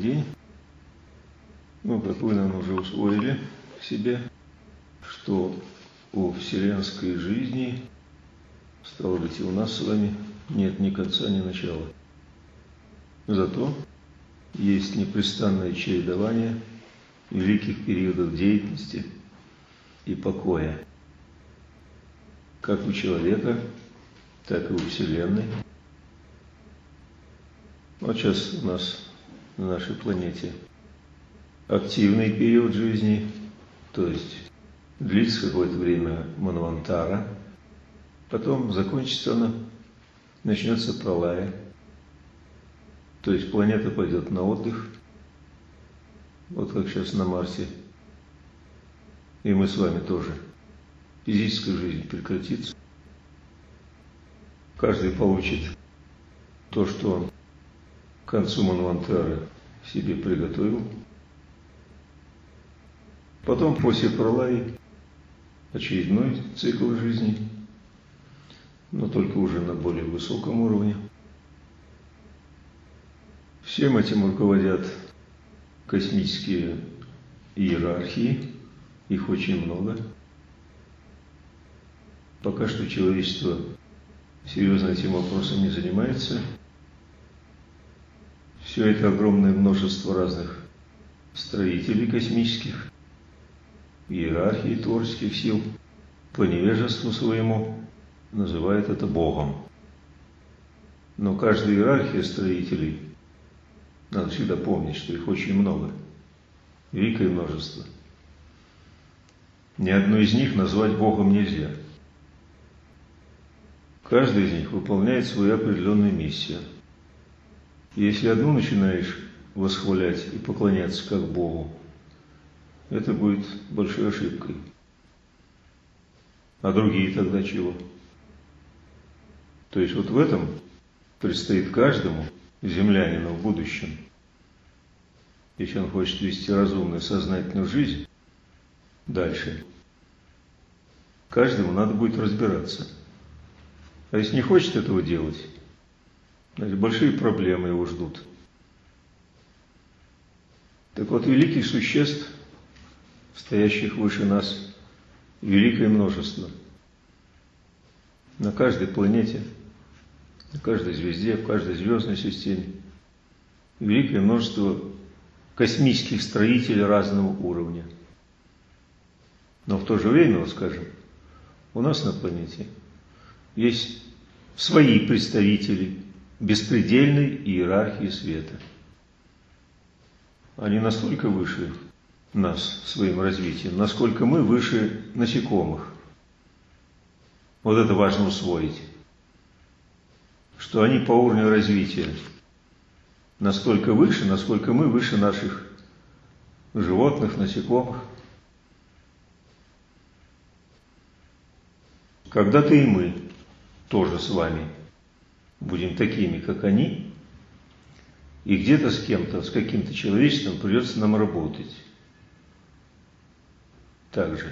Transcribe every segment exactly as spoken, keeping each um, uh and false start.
день. Ну, как вы, наверное, уже усвоили в себе, что у вселенской жизни, стало быть, и у нас с вами нет ни конца, ни начала. Зато есть непрестанное чередование великих периодов деятельности и покоя, как у человека, так и у Вселенной. Вот сейчас у нас на нашей планете активный период жизни, то есть длится какое-то время Манвантара, потом закончится она, начнется пралая, то есть планета пойдет на отдых, вот как сейчас на Марсе, и мы с вами тоже. Физическая жизнь прекратится, каждый получит то, что он к концу Манвантара себе приготовил. Потом, после пралаи, очередной цикл жизни, но только уже на более высоком уровне. Всем этим руководят космические иерархии, их очень много. Пока что человечество серьезно этим вопросом не занимается. Все это огромное множество разных строителей космических, иерархии творческих сил, по невежеству своему называет это Богом. Но каждая иерархия строителей, надо всегда помнить, что их очень много, великое множество. Ни одну из них назвать Богом нельзя. Каждый из них выполняет свою определенную миссию. И если одну начинаешь восхвалять и поклоняться как Богу, это будет большой ошибкой. А другие тогда чего? То есть вот в этом предстоит каждому землянину в будущем, если он хочет вести разумную, сознательную жизнь дальше, каждому надо будет разбираться. А если не хочет этого делать, значит, большие проблемы его ждут. Так вот, великих существ, стоящих выше нас, великое множество. На каждой планете, на каждой звезде, в каждой звездной системе великое множество космических строителей разного уровня. Но в то же время, вот скажем, у нас на планете есть свои представители беспредельной иерархии света. Они настолько выше нас своим развитием, насколько мы выше насекомых. Вот это важно усвоить, что они по уровню развития настолько выше, насколько мы выше наших животных, насекомых. Когда-то и мы тоже с вами будем такими, как они, и где-то с кем-то, с каким-то человечеством придется нам работать. Так же.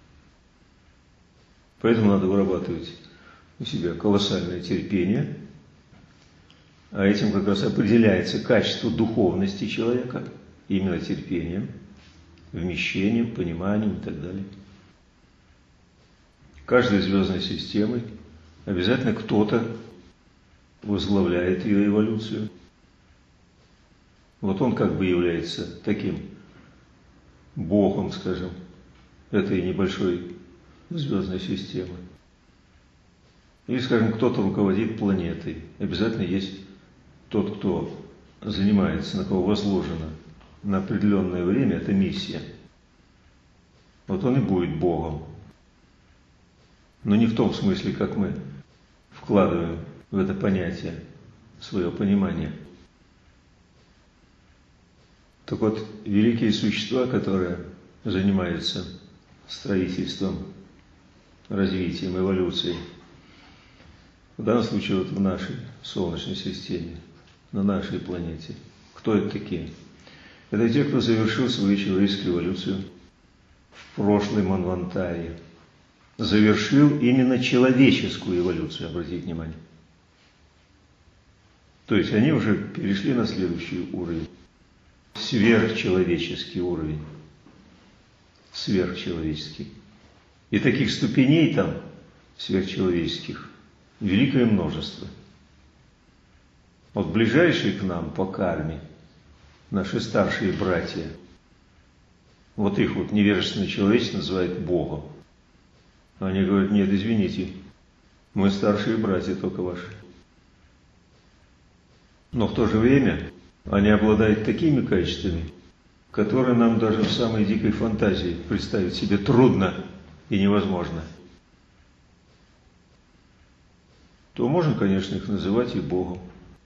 Поэтому надо вырабатывать у себя колоссальное терпение, а этим как раз определяется качество духовности человека, именно терпением, вмещением, пониманием и так далее. Каждой звездной системой обязательно кто-то возглавляет ее эволюцию. Вот он как бы является таким богом, скажем, этой небольшой звездной системы. Или, скажем, кто-то руководит планетой. Обязательно есть тот, кто занимается, на кого возложено на определенное время эта миссия. Вот он и будет богом. Но не в том смысле, как мы вкладываем в это понятие свое понимание. Так вот, великие существа, которые занимаются строительством, развитием, эволюцией, в данном случае вот в нашей Солнечной системе, на нашей планете, кто это такие? Это те, кто завершил свою человеческую эволюцию в прошлой Манвантаре. Завершил именно человеческую эволюцию, обратите внимание. То есть они уже перешли на следующий уровень. сверхчеловеческий уровень. Сверхчеловеческий. И таких ступеней там, сверхчеловеческих, великое множество. Вот ближайшие к нам по карме, наши старшие братья, вот их вот невежественный человек называет Богом. Они говорят: нет, извините, мы старшие братья только ваши. Но в то же время они обладают такими качествами, которые нам даже в самой дикой фантазии представить себе трудно и невозможно. То можно, конечно, их называть и Богом.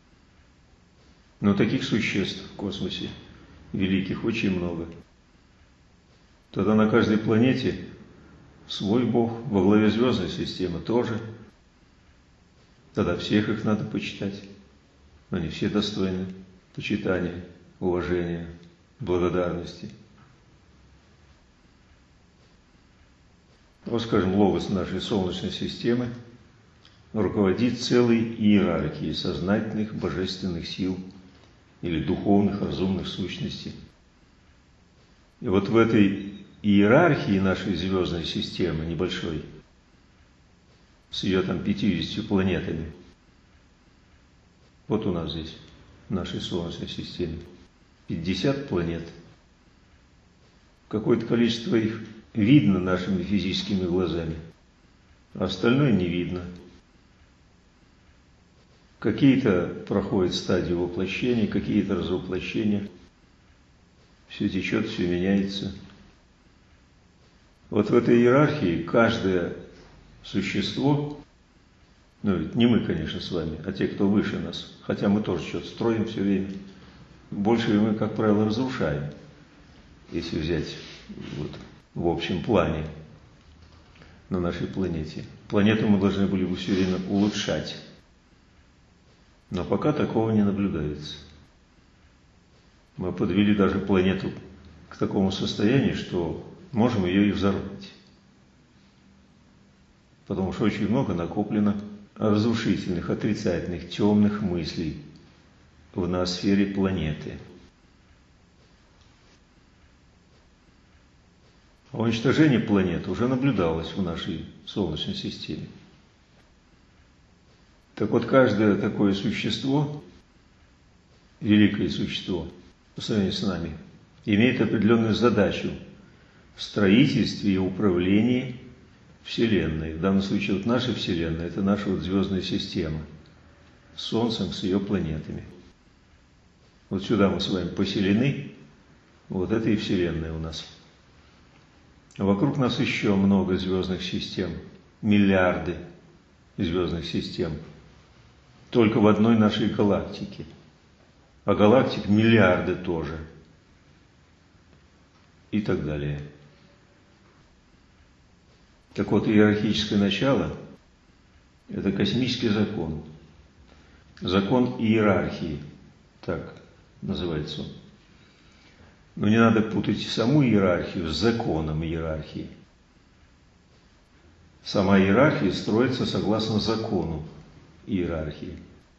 Но таких существ в космосе великих очень много. Тогда на каждой планете свой Бог, во главе звездной системы тоже. Тогда всех их надо почитать. Они все достойны почитания, уважения, благодарности. Вот, скажем, логос нашей Солнечной системы руководит целой иерархией сознательных божественных сил или духовных разумных сущностей. И вот в этой иерархии нашей звездной системы небольшой, с ее там пятьюдесятью планетами, вот у нас здесь, в нашей Солнечной системе, пятьдесят планет. Какое-то количество их видно нашими физическими глазами, а остальное не видно. Какие-то проходят стадии воплощения, какие-то развоплощения. Все течет, все меняется. Вот в этой иерархии каждое существо, ну ведь не мы, конечно, с вами, а те, кто выше нас, хотя мы тоже что-то строим все время, больше мы, как правило, разрушаем, если взять вот в общем плане на нашей планете. Планету мы должны были бы все время улучшать. Но пока такого не наблюдается. Мы подвели даже планету к такому состоянию, что можем ее и взорвать. Потому что очень много накоплено разрушительных, отрицательных, темных мыслей в ноосфере планеты. А уничтожение планеты уже наблюдалось в нашей Солнечной системе. Так вот, каждое такое существо, великое существо, по сравнению с нами, имеет определенную задачу в строительстве и управлении Вселенной. В данном случае вот наша Вселенная – это наша вот звездная система с Солнцем, с ее планетами. Вот сюда мы с вами поселены, вот это и Вселенная у нас. А вокруг нас еще много звездных систем, миллиарды звездных систем. Только в одной нашей галактике. А галактик миллиарды тоже. И так далее. Так вот, иерархическое начало – это космический закон. Закон иерархии, так называется он. Но не надо путать саму иерархию с законом иерархии. Сама иерархия строится согласно закону иерархии.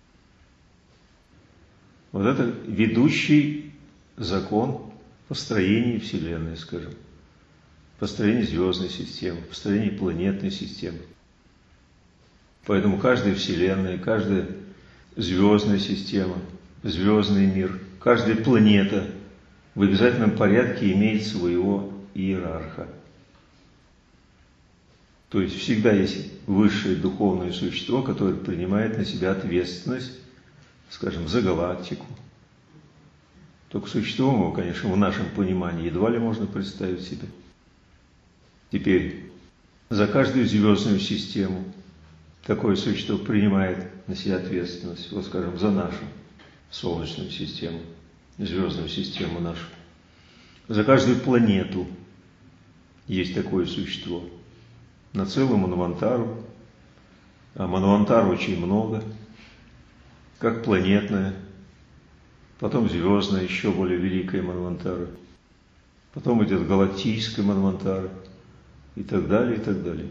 Вот это ведущий закон построения Вселенной, скажем, построения звездной системы, построения планетной системы. Поэтому каждая Вселенная, каждая звездная система, звездный мир, каждая планета в обязательном порядке имеет своего иерарха. То есть всегда есть высшее духовное существо, которое принимает на себя ответственность, скажем, за галактику. Только существом его, конечно, в нашем понимании едва ли можно представить себе. Теперь за каждую звездную систему такое существо принимает на себя ответственность, вот, скажем, за нашу Солнечную систему, звездную систему нашу. За каждую планету есть такое существо. На целую Манвантару, а Манвантар очень много, как планетная, потом звездная, еще более великая Манвантара, потом идет галактическая Манвантара и так далее, и так далее.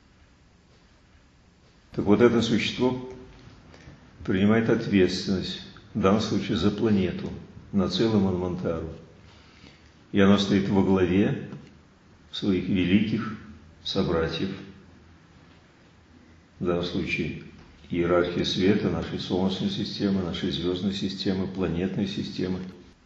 Так вот, это существо принимает ответственность, в данном случае за планету, на целом Манвантару. И оно стоит во главе своих великих собратьев. В данном случае иерархия света, нашей Солнечной системы, нашей звездной системы, планетной системы.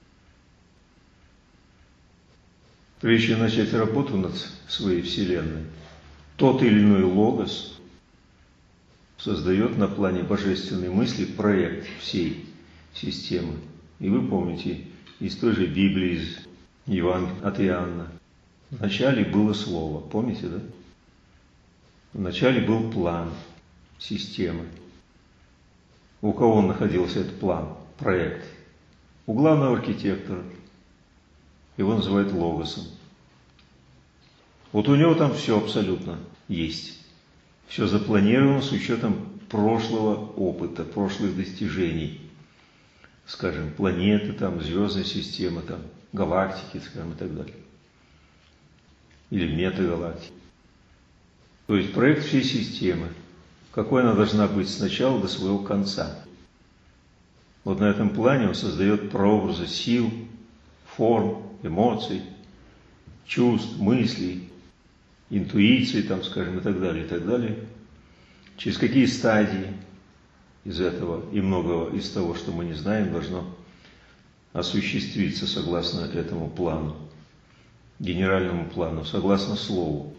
Прежде чем начать работу над своей Вселенной, тот или иной логос создает на плане божественной мысли проект всей системы. И вы помните из той же Библии, из Евангелия от Иоанна. Вначале было Слово, помните, да? Вначале был план системы. У кого находился этот план, проект? У главного архитектора. Его называют логосом. Вот у него там все абсолютно есть. Все запланировано с учетом прошлого опыта, прошлых достижений. Скажем, планеты, там, звездная система, там, галактики, скажем, и так далее. Или метагалактики. То есть проект всей системы. Какой она должна быть с начала до своего конца. Вот на этом плане он создает прообразы сил, форм, эмоций, чувств, мыслей, интуиции, там, скажем, и так далее, и так далее. Через какие стадии из этого и многого из того, что мы не знаем, должно осуществиться согласно этому плану, генеральному плану, согласно Слову.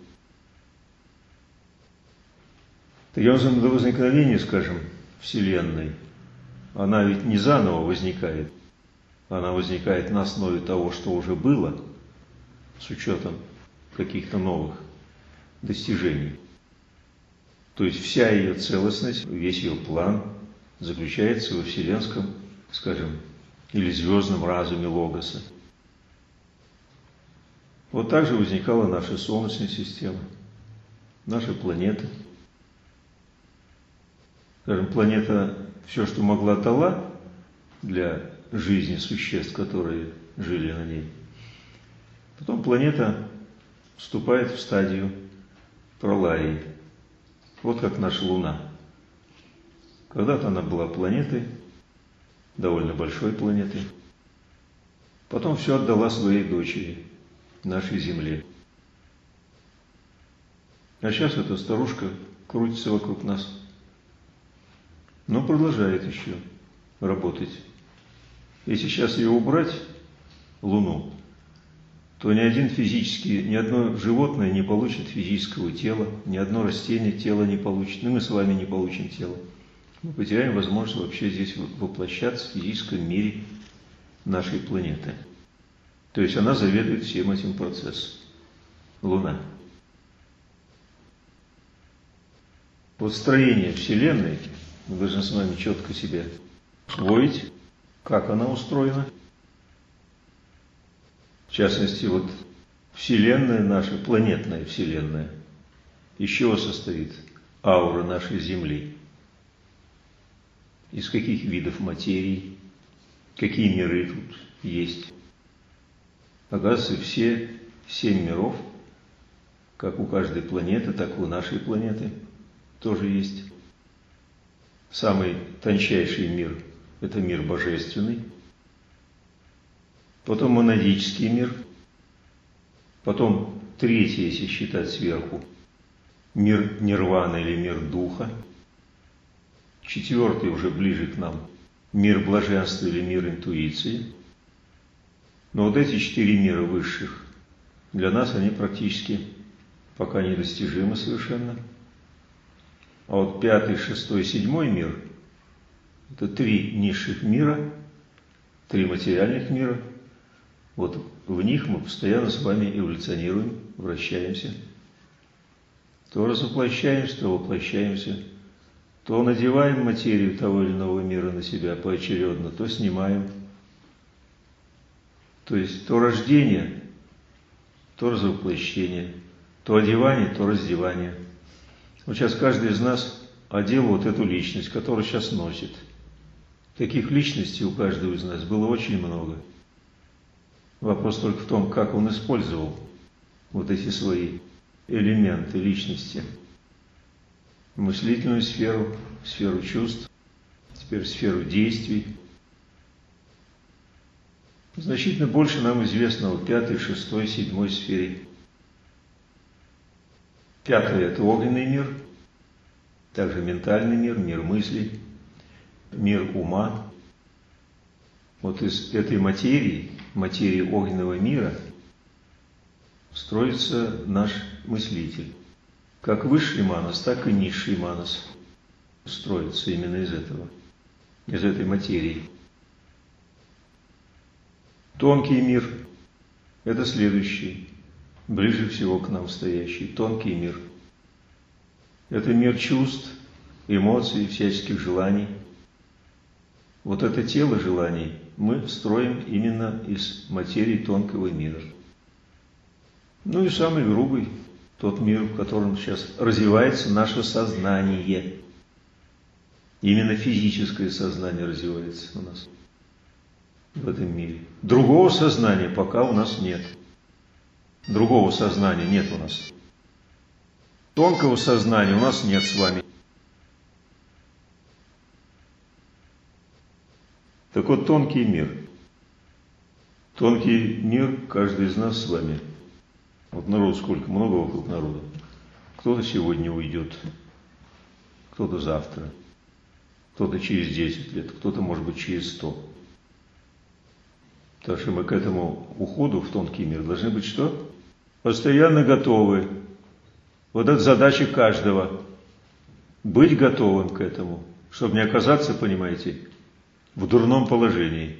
Таким образом, до возникновения, скажем, Вселенной, она ведь не заново возникает, она возникает на основе того, что уже было, с учетом каких-то новых достижений. То есть вся ее целостность, весь ее план заключается во вселенском, скажем, или звездном разуме Логоса. Вот так же возникала наша Солнечная система, наша планета. Скажем, планета все, что могла, дала для жизни существ, которые жили на ней. Потом планета вступает в стадию пролаи. Вот как наша Луна. Когда-то она была планетой, довольно большой планетой. Потом все отдала своей дочери, нашей Земле. А сейчас эта старушка крутится вокруг нас. Но продолжает еще работать. Если сейчас ее убрать, Луну, то ни один физический, ни одно животное не получит физического тела, ни одно растение тела не получит, и мы с вами не получим тело. Мы потеряем возможность вообще здесь воплощаться в физическом мире нашей планеты. То есть она заведует всем этим процессом. Луна. Вот строение Вселенной мы должны с вами четко себе усвоить, как она устроена. В частности, вот Вселенная наша, планетная Вселенная, из чего состоит аура нашей Земли? Из каких видов материи? Какие миры тут есть? Оказывается, все семь миров, как у каждой планеты, так и у нашей планеты, тоже есть. Самый тончайший мир – это мир божественный. Потом монадический мир, потом третий, если считать сверху, мир нирваны или мир духа, четвертый уже ближе к нам, мир блаженства или мир интуиции. Но вот эти четыре мира высших, для нас они практически пока недостижимы совершенно. А вот пятый, шестой, седьмой мир – это три низших мира, три материальных мира. Вот в них мы постоянно с вами эволюционируем, вращаемся. То развоплощаемся, то воплощаемся, то надеваем материю того или иного мира на себя поочередно, то снимаем. То есть то рождение, то развоплощение, то одевание, то раздевание. Вот сейчас каждый из нас одел вот эту личность, которую сейчас носит. Таких личностей у каждого из нас было очень много. Вопрос только в том, как он использовал вот эти свои элементы личности. Мыслительную сферу, сферу чувств, теперь сферу действий. Значительно больше нам известно о пятой, шестой, седьмой сфере. Пятая – это огненный мир, также ментальный мир, мир мыслей, мир ума. Вот из этой материи, материи огненного мира, строится наш мыслитель. Как высший манас, так и низший манас строится именно из этого, из этой материи. Тонкий мир – это следующий, ближе всего к нам стоящий, тонкий мир. Это мир чувств, эмоций, всяческих желаний. Вот это тело желаний мы строим именно из материи тонкого мира. Ну и самый грубый, тот мир, в котором сейчас развивается наше сознание. Именно физическое сознание развивается у нас в этом мире. Другого сознания пока у нас нет. Другого сознания нет у нас. Тонкого сознания у нас нет с вами. Так вот, тонкий мир. Тонкий мир каждый из нас с вами. Вот народ сколько, много вокруг народа. Кто-то сегодня уйдет, кто-то завтра, кто-то через десять лет, кто-то, может быть, через сто. Так что мы к этому уходу в тонкий мир должны быть что? Постоянно готовы. Вот это задача каждого. Быть готовым к этому, чтобы не оказаться, понимаете, в дурном положении.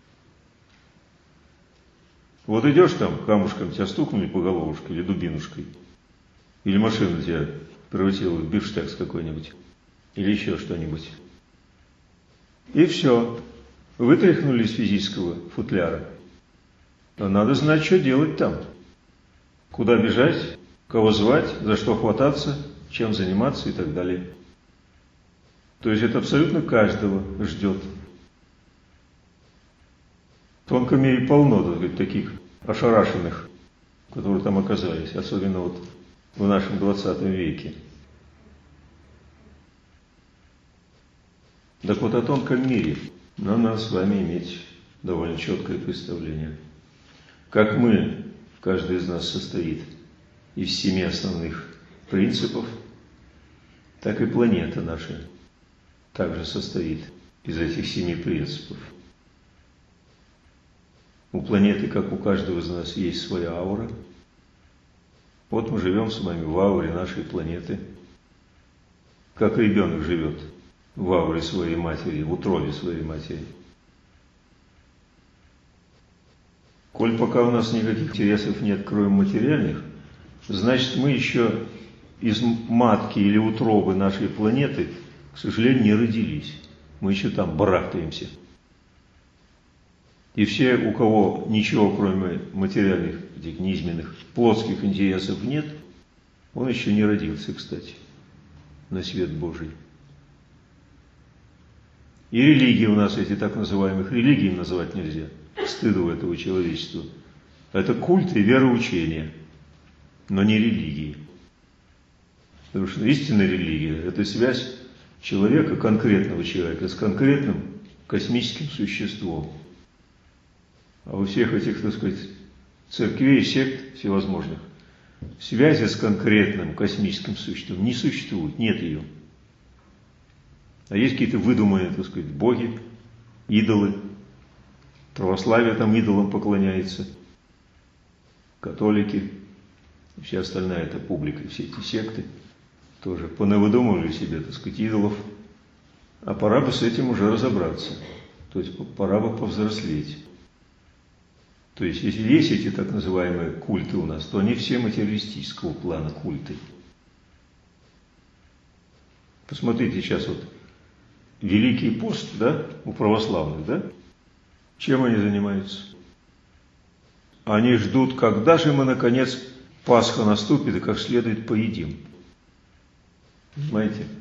Вот идешь там, камушком тебя стукнули по головушке или дубинушкой, или машина тебя превратила в бифштекс какой-нибудь, или еще что-нибудь. И все. Вытряхнули из физического футляра. А надо знать, что делать там. Куда бежать, кого звать, за что хвататься, чем заниматься и так далее. То есть это абсолютно каждого ждет. В тонком мире полно, так сказать, таких ошарашенных, которые там оказались, особенно вот в нашем двадцатом веке. Так вот, о тонком мире нам надо с вами иметь довольно четкое представление. Как мы, каждый из нас состоит из семи основных принципов, так и планета наша также состоит из этих семи принципов. У планеты, как у каждого из нас, есть своя аура. Вот мы живем с вами в ауре нашей планеты. Как ребенок живет в ауре своей матери, в утробе своей матери. Коль пока у нас никаких интересов нет, кроме материальных, значит, мы еще из матки или утробы нашей планеты, к сожалению, не родились. Мы еще там барахтаемся. И все, у кого ничего, кроме материальных, этих низменных, плотских интересов нет, он еще не родился, кстати, на свет Божий. И религии у нас, эти так называемых религий называть нельзя, стыду этого человечества. Это культы и вероучения, но не религии. Потому что истинная религия – это связь человека, конкретного человека, с конкретным космическим существом. А у всех этих, так сказать, церквей и сект всевозможных связи с конкретным космическим существом не существует, нет ее. А есть какие-то выдуманные, так сказать, боги, идолы. Православие там идолам поклоняется. Католики, и вся остальная эта публика, все эти секты тоже понавыдумывали себе, так сказать, идолов. А пора бы с этим уже разобраться. То есть пора бы повзрослеть. То есть, если есть эти так называемые культы у нас, то они все материалистического плана культы. Посмотрите сейчас вот Великий пост, да, у православных, да? Чем они занимаются? Они ждут, когда же мы, наконец, Пасха наступит и как следует поедим. Понимаете?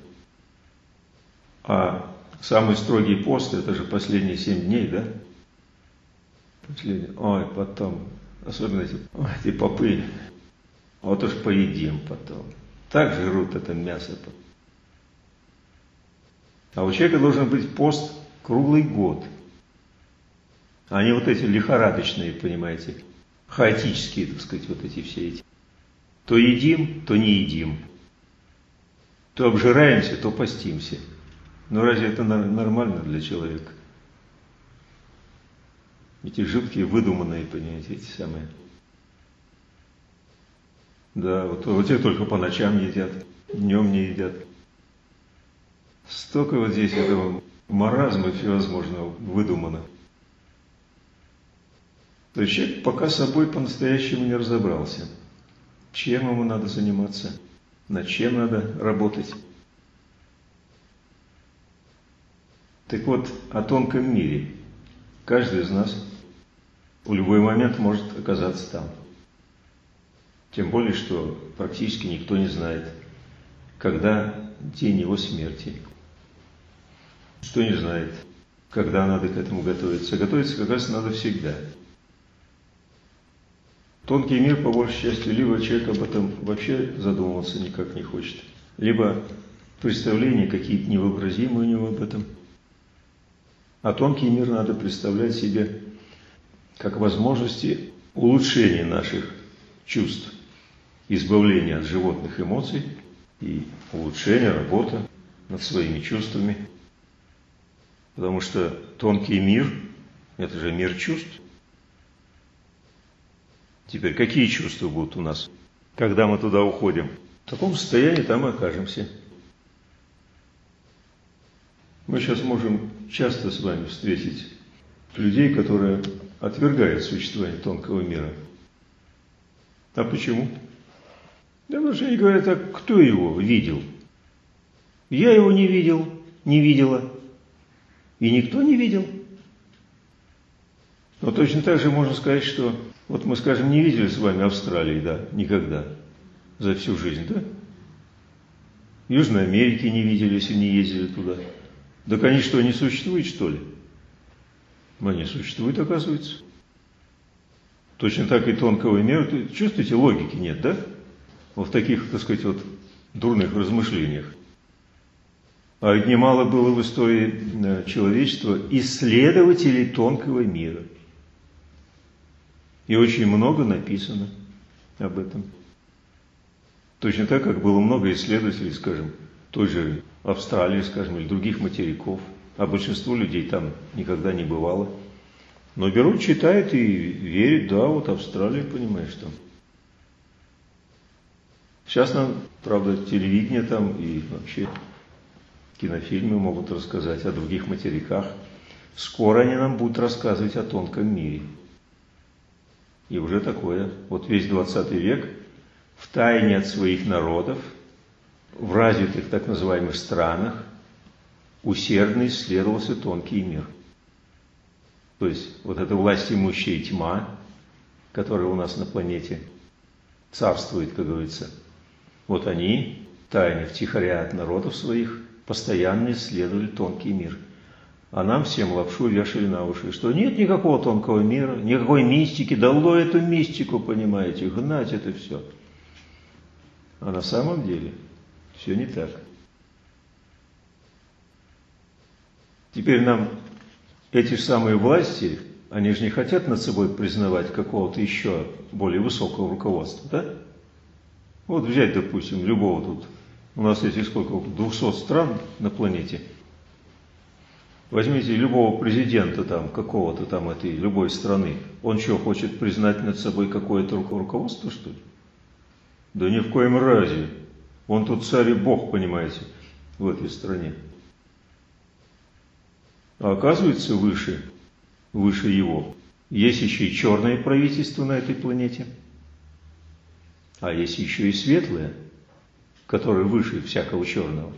А самый строгий пост, это же последние семь дней, да? Последний. Ой, потом, особенно эти, ой, эти попы, вот уж поедим потом. Так жрут это мясо. А у человека должен быть пост круглый год. а не вот эти лихорадочные, понимаете, хаотические, так сказать, вот эти все эти. То едим, то не едим. То обжираемся, то постимся. Но разве это нормально для человека? Эти жуткие, выдуманные, понимаете, эти самые. Да, вот, вот те только по ночам едят, днем не едят. Столько вот здесь этого маразма всевозможного выдумано. То есть человек пока собой по-настоящему не разобрался. Чем ему надо заниматься, над чем надо работать. Так вот, о тонком мире. Каждый из нас в любой момент может оказаться там. Тем более, что практически никто не знает, когда день его смерти. Что не знает, когда надо к этому готовиться. Готовиться как раз надо всегда. Тонкий мир, по большей части, либо человек об этом вообще задумываться никак не хочет, либо представления какие-то невообразимые у него об этом. А тонкий мир надо представлять себе как возможности улучшения наших чувств, избавления от животных эмоций и улучшения работы над своими чувствами. Потому что тонкий мир – это же мир чувств. Теперь, какие чувства будут у нас, когда мы туда уходим? В таком состоянии там и окажемся. Мы сейчас можем часто с вами встретить людей, которые отвергают существование тонкого мира. А почему? Да потому что они говорят, а кто его видел? Я его не видел, не видела. И никто не видел. Но точно так же можно сказать, что вот мы, скажем, не видели с вами Австралии, да, никогда, за всю жизнь, да? Южной Америки не видели, если не ездили туда. Так они что, не существуют, что ли? Они существуют, оказывается. Точно так и тонкого мира. Чувствуете, логики нет, да? Вот в таких, так сказать, вот дурных размышлениях. А ведь немало было в истории человечества исследователей тонкого мира. И очень много написано об этом. Точно так, как было много исследователей, скажем, той же Австралии, скажем, или других материков. А большинство людей там никогда не бывало. Но берут, читают и верят, да, вот Австралия, понимаешь, там. Сейчас нам, правда, телевидение там и вообще кинофильмы могут рассказать о других материках. Скоро они нам будут рассказывать о тонком мире. И уже такое. Вот весь двадцатый век в тайне от своих народов, в развитых так называемых странах, усердно исследовался тонкий мир. То есть вот эта власть имущая тьма, которая у нас на планете царствует, как говорится, вот они, тайно, втихаря от народов своих, постоянно исследовали тонкий мир. А нам всем лапшу вешали на уши, что нет никакого тонкого мира, никакой мистики, дало эту мистику, понимаете, гнать это все. А на самом деле все не так. Теперь нам эти же самые власти, они же не хотят над собой признавать какого-то еще более высокого руководства, да? Вот взять, допустим, любого тут, у нас эти сколько, двухсот стран на планете. Возьмите любого президента там, какого-то там этой, любой страны. Он что, хочет признать над собой какое-то руководство, что ли? Да ни в коем разе. Он тут царь и бог, понимаете, в этой стране. А оказывается, выше, выше его, есть еще и черное правительство на этой планете, а есть еще и светлое, которое выше всякого черного.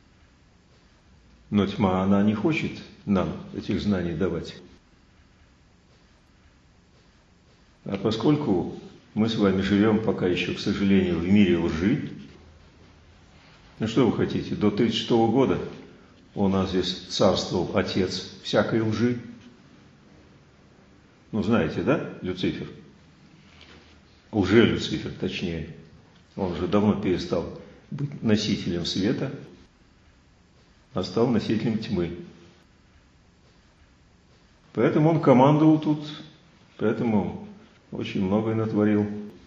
Но тьма, она не хочет нам этих знаний давать. А поскольку мы с вами живем пока еще, к сожалению, в мире лжи, ну что вы хотите, до тридцать шестого года у нас здесь царствовал отец всякой лжи. Ну, знаете, да, Люцифер? Лже-Люцифер, точнее. Он уже давно перестал быть носителем света, а стал носителем тьмы. Поэтому он командовал тут, поэтому очень многое натворил.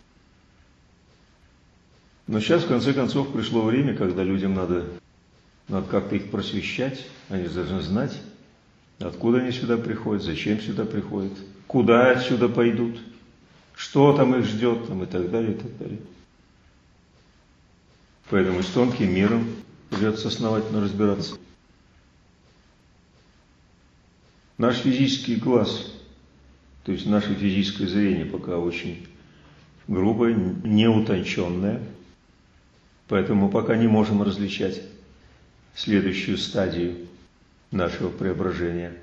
Но сейчас, в конце концов, пришло время, когда людям надо, надо как-то их просвещать, они должны знать, откуда они сюда приходят, зачем сюда приходят, куда отсюда пойдут, что там их ждет, там, и так далее, и так далее. Поэтому с тонким миром придется основательно разбираться. Наш физический глаз, то есть наше физическое зрение пока очень грубое, неутонченное, поэтому пока не можем различать следующую стадию нашего преображения.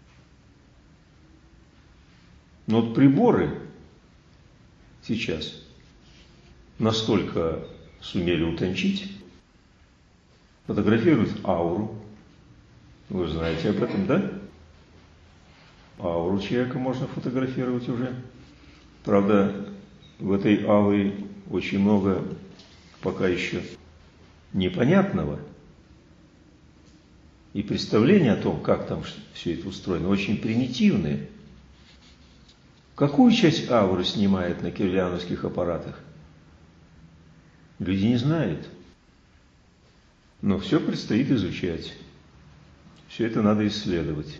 Но вот приборы сейчас настолько сумели утончить, фотографируют ауру. Вы знаете об этом, да? Ауру человека можно фотографировать уже. Правда, в этой ауре очень много пока еще непонятного. И представления о том, как там все это устроено, очень примитивные. Какую часть ауры снимает на кирлиановских аппаратах? Люди не знают. Но все предстоит изучать. Все это надо исследовать.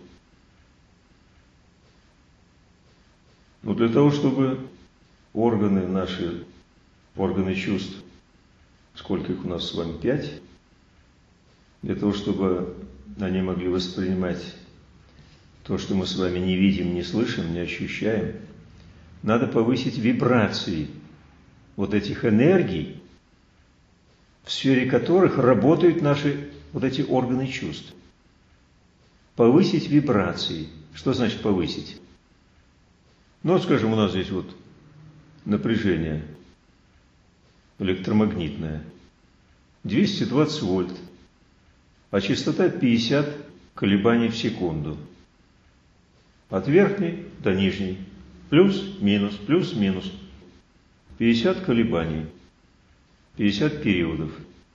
Но для того, чтобы органы наши, органы чувств, сколько их у нас с вами, пять, для того, чтобы они могли воспринимать то, что мы с вами не видим, не слышим, не ощущаем, надо повысить вибрации вот этих энергий, в сфере которых работают наши вот эти органы чувств. Повысить вибрации. Что значит повысить? Ну, скажем, у нас здесь вот напряжение электромагнитное двести двадцать вольт, а частота пятьдесят колебаний в секунду. От верхней до нижней. Плюс-минус, плюс-минус. пятьдесят колебаний. пятьдесят периодов.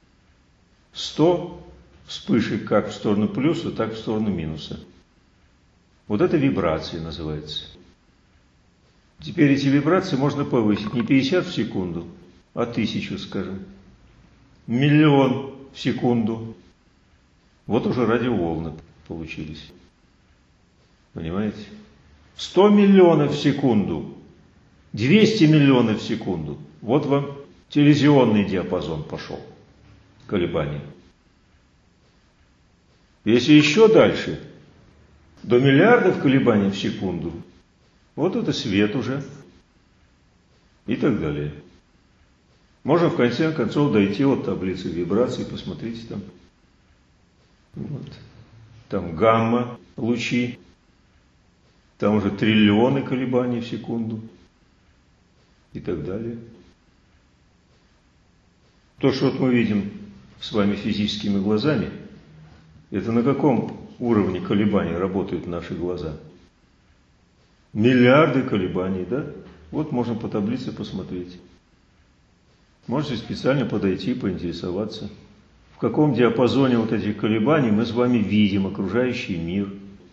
сто вспышек как в сторону плюса, так в сторону минуса. Вот это вибрации называется. Теперь эти вибрации можно повысить не пятьдесят в секунду, а тысячу, скажем. Миллион в секунду. Вот уже радиоволны получились. Понимаете? сто миллионов в секунду. двести миллионов в секунду. Вот вам телевизионный диапазон пошел. Колебания. Если еще дальше, до миллиардов колебаний в секунду, вот это свет уже. И так далее. Можно в конце концов дойти от таблицы вибраций, посмотрите там. Вот. Там гамма, лучи. Там уже триллионы колебаний в секунду. И так далее. То, что вот мы видим с вами физическими глазами, это на каком уровне колебаний работают наши глаза? Миллиарды колебаний, да? Вот можно по таблице посмотреть. Можете специально подойти, поинтересоваться, в каком диапазоне вот этих колебаний мы с вами видим окружающий мир.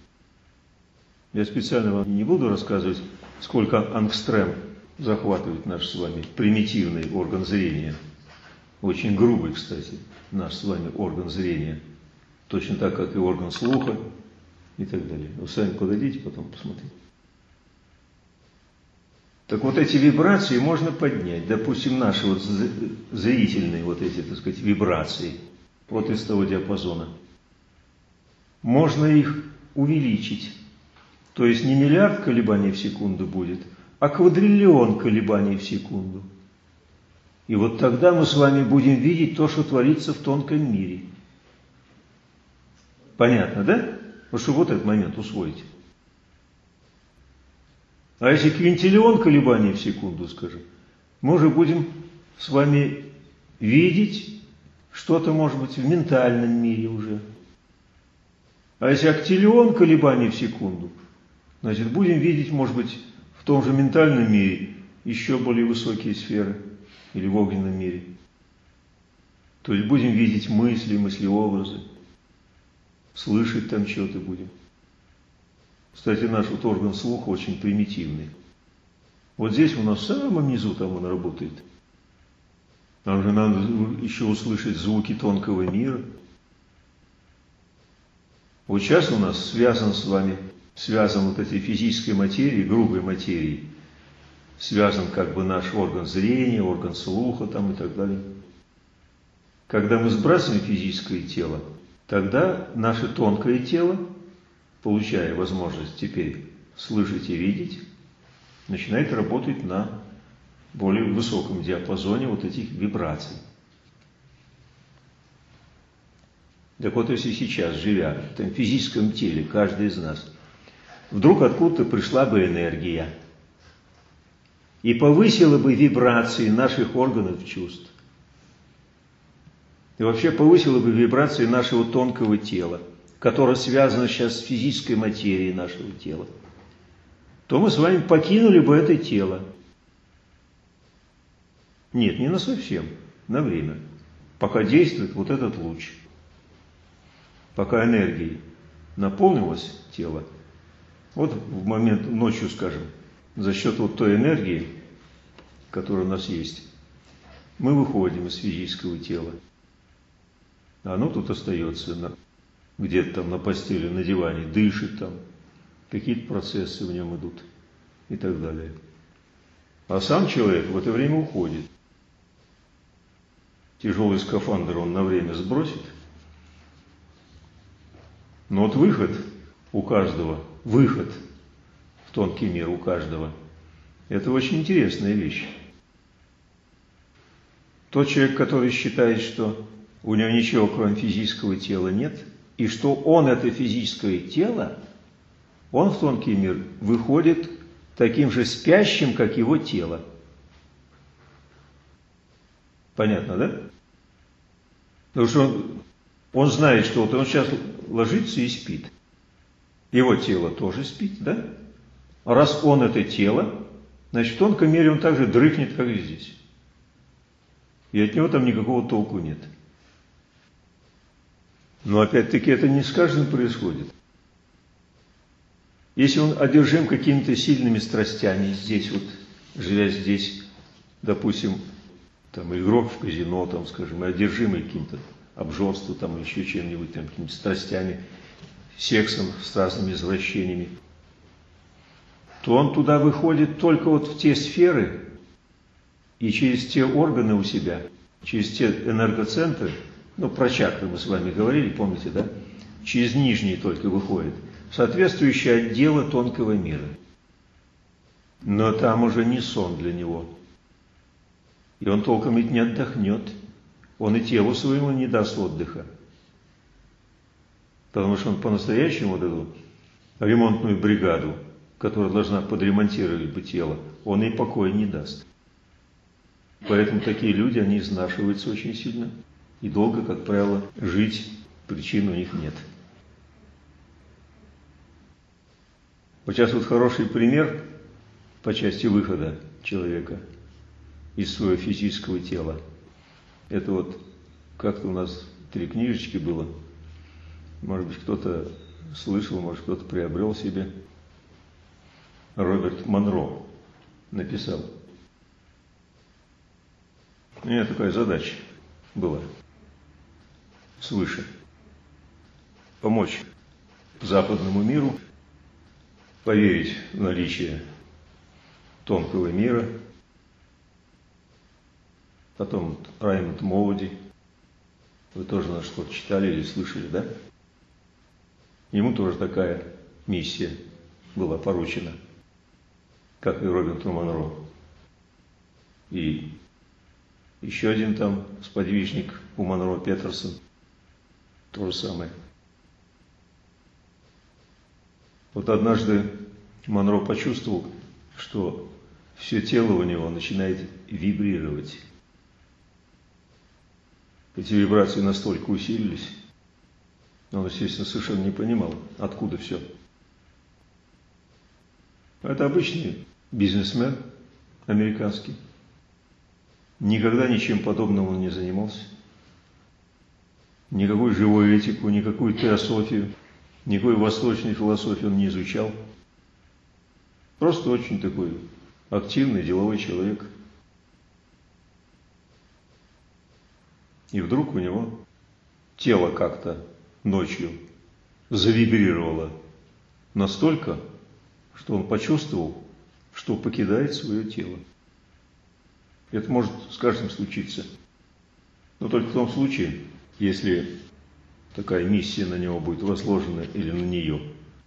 Я специально вам не буду рассказывать, сколько ангстрем захватывает наш с вами примитивный орган зрения. Очень грубый, кстати, наш с вами орган зрения. Точно так, как и орган слуха и так далее. Вы сами подойдите, потом посмотрите. Так вот эти вибрации можно поднять. Допустим, наши вот зрительные вот эти, так сказать, вибрации вот из того диапазона. Можно их увеличить. То есть не миллиард колебаний в секунду будет, а квадриллион колебаний в секунду. И вот тогда мы с вами будем видеть то, что творится в тонком мире. Понятно, да? Вот чтобы вот этот момент усвоить. А если квинтиллион колебаний в секунду, скажем, мы уже будем с вами видеть что-то, может быть, в ментальном мире уже. А если октиллион колебаний в секунду, значит, будем видеть, может быть, в том же ментальном мире еще более высокие сферы или в огненном мире. То есть будем видеть мысли, мыслеобразы, слышать там что-то будем. Кстати, наш вот орган слуха очень примитивный. Вот здесь у нас в самом низу там он работает. Нам же надо еще услышать звуки тонкого мира. Вот сейчас у нас связан с вами, связан вот этой физической материей, грубой материей, связан как бы наш орган зрения, орган слуха там и так далее. Когда мы сбрасываем физическое тело, тогда наше тонкое тело, получая возможность теперь слышать и видеть, начинает работать на более высоком диапазоне вот этих вибраций. Так вот, если сейчас, живя в этом физическом теле, каждый из нас, вдруг откуда-то пришла бы энергия и повысила бы вибрации наших органов чувств, и вообще повысила бы вибрации нашего тонкого тела, которое связано сейчас с физической материей нашего тела, то мы с вами покинули бы это тело. Нет, не на совсем, на время, пока действует вот этот луч. Пока энергией наполнилось тело, вот в момент ночью, скажем, за счет вот той энергии, которая у нас есть, мы выходим из физического тела. А оно тут остается на, где-то там на постели, на диване, дышит там, какие-то процессы в нем идут и так далее. А сам человек в это время уходит. Тяжелый скафандр он на время сбросит. Но вот выход у каждого, выход в тонкий мир у каждого, это очень интересная вещь. Тот человек, который считает, что у него ничего кроме физического тела нет, и что он это физическое тело, он в тонкий мир выходит таким же спящим, как его тело. Понятно, да? Потому что он, он знает, что вот он сейчас ложится и спит. Его тело тоже спит, да? А раз он это тело, значит в тонком мире он так же дрыхнет, как и здесь. И от него там никакого толку нет. Но опять-таки это не с каждым происходит. Если он одержим какими-то сильными страстями здесь, вот, живя здесь, допустим, там, игрок в казино, там, скажем, и одержимый каким-то обжорством, там, еще чем-нибудь, там, какими-то страстями, сексом с разными извращениями, то он туда выходит только вот в те сферы и через те органы у себя, через те энергоцентры, ну, про чакры мы с вами говорили, помните, да? Через нижние только выходит, соответствующие отделы тонкого мира. Но там уже не сон для него. И он толком ведь не отдохнет. Он и телу своему не даст отдыха. Потому что он по-настоящему вот эту ремонтную бригаду, которая должна подремонтировать бы тело, он ей покоя не даст. Поэтому такие люди, они изнашиваются очень сильно. И долго, как правило, жить причин у них нет. Вот сейчас вот хороший пример по части выхода человека из своего физического тела. Это вот как-то у нас три книжечки было. Может быть, кто-то слышал, может, кто-то приобрел себе. Роберт Монро написал. У меня такая задача была свыше. Помочь западному миру поверить в наличие тонкого мира. Потом Раймонд Моуди, вы тоже наш что-то читали или слышали, да? Ему тоже такая миссия была поручена, как и Роберту Монро. И еще один там сподвижник у Монро, Петерсон, то же самое. Вот однажды Монро почувствовал, что все тело у него начинает вибрировать. Эти вибрации настолько усилились, он, естественно, совершенно не понимал, откуда все. Это обычный бизнесмен американский. Никогда ничем подобным он не занимался. Никакую живую этику, никакую теософию Никакой восточной философии он не изучал. Просто очень такой активный, деловой человек. И вдруг у него тело как-то ночью завибрировало настолько, что он почувствовал, что покидает свое тело. Это может с каждым случиться. Но только в том случае, если такая миссия на него будет возложена или на нее.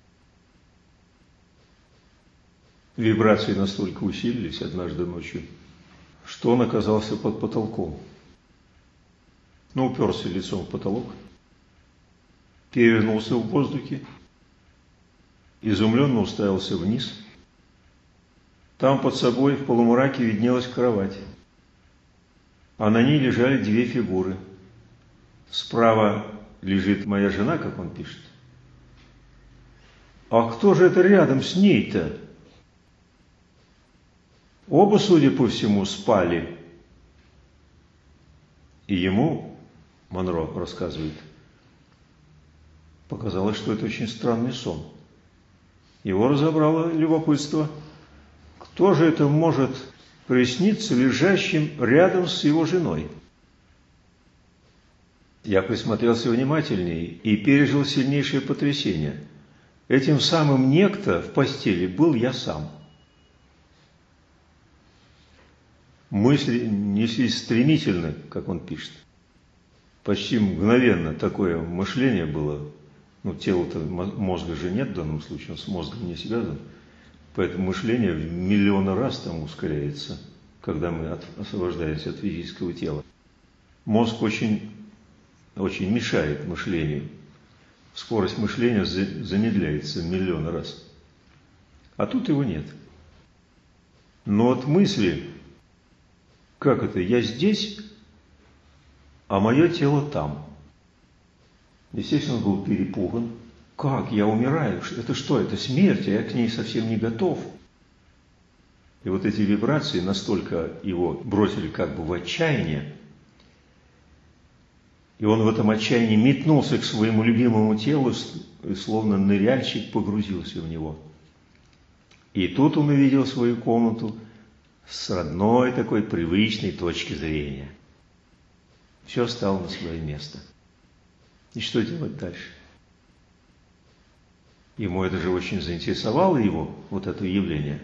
Вибрации настолько усилились однажды ночью, что он оказался под потолком. Но уперся лицом в потолок, перевернулся в воздухе, изумленно уставился вниз. Там под собой в полумраке виднелась кровать, а на ней лежали две фигуры. Справа лежит моя жена, как он пишет. А кто же это рядом с ней-то? Оба, судя по всему, спали. И ему, Монро рассказывает, показалось, что это очень странный сон. Его разобрало любопытство. Кто же это может присниться лежащим рядом с его женой? Я присмотрелся внимательнее и пережил сильнейшее потрясение. Этим самым некто в постели был я сам. Мысли неслись стремительно, как он пишет. Почти мгновенно такое мышление было. Ну, тела-то, мозга же нет в данном случае, он с мозгом не связан. Поэтому мышление в миллионы раз там ускоряется, когда мы от, освобождаемся от физического тела. Мозг очень, очень мешает мышлению. Скорость мышления замедляется в миллионы раз. А тут его нет. Но от мысли, как это, я здесь, а мое тело там. Естественно, он был перепуган. Как? Я умираю? Это что? Это смерть, а я к ней совсем не готов. И вот эти вибрации настолько его бросили как бы в отчаяние, и он в этом отчаянии метнулся к своему любимому телу, и словно ныряльщик погрузился в него. И тут он увидел свою комнату с родной такой привычной точки зрения. Все стало на свое место. И что делать дальше? Ему это же очень заинтересовало его, вот это явление.